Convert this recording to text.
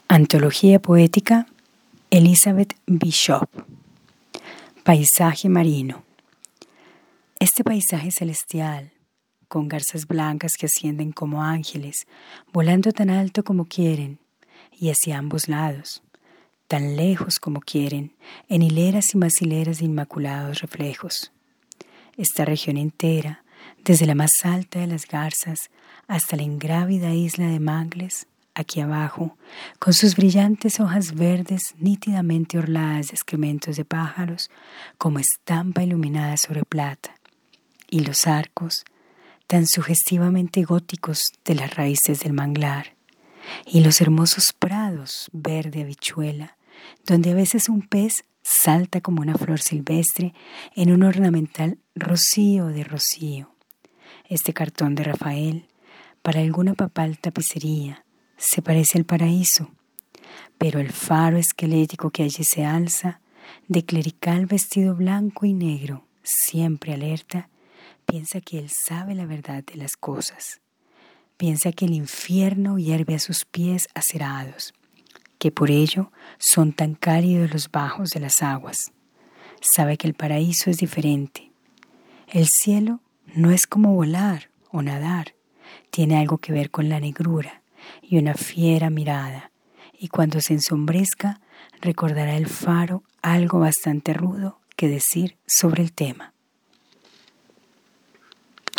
Antología poética Elizabeth Bishop. Paisaje marino. Este paisaje celestial, con garzas blancas que ascienden como ángeles, volando tan alto como quieren, y hacia ambos lados, tan lejos como quieren, en hileras y más hileras de inmaculados reflejos. Esta región entera, desde la más alta de las garzas hasta la ingrávida isla de Mangles, aquí abajo, con sus brillantes hojas verdes nítidamente orladas de excrementos de pájaros, como estampa iluminada sobre plata, y los arcos, tan sugestivamente góticos de las raíces del manglar, y los hermosos prados verde habichuela, donde a veces un pez salta como una flor silvestre en un ornamental rocío de rocío. Este cartón de Rafael, para alguna papal tapicería, se parece al paraíso, pero el faro esquelético que allí se alza, de clerical vestido blanco y negro, siempre alerta, piensa que él sabe la verdad de las cosas. Piensa que el infierno hierve a sus pies acerados, que por ello son tan cálidos los bajos de las aguas. Sabe que el paraíso es diferente. El cielo no es como volar o nadar, tiene algo que ver con la negrura y una fiera mirada, y cuando se ensombrezca recordará el faro algo bastante rudo que decir sobre el tema.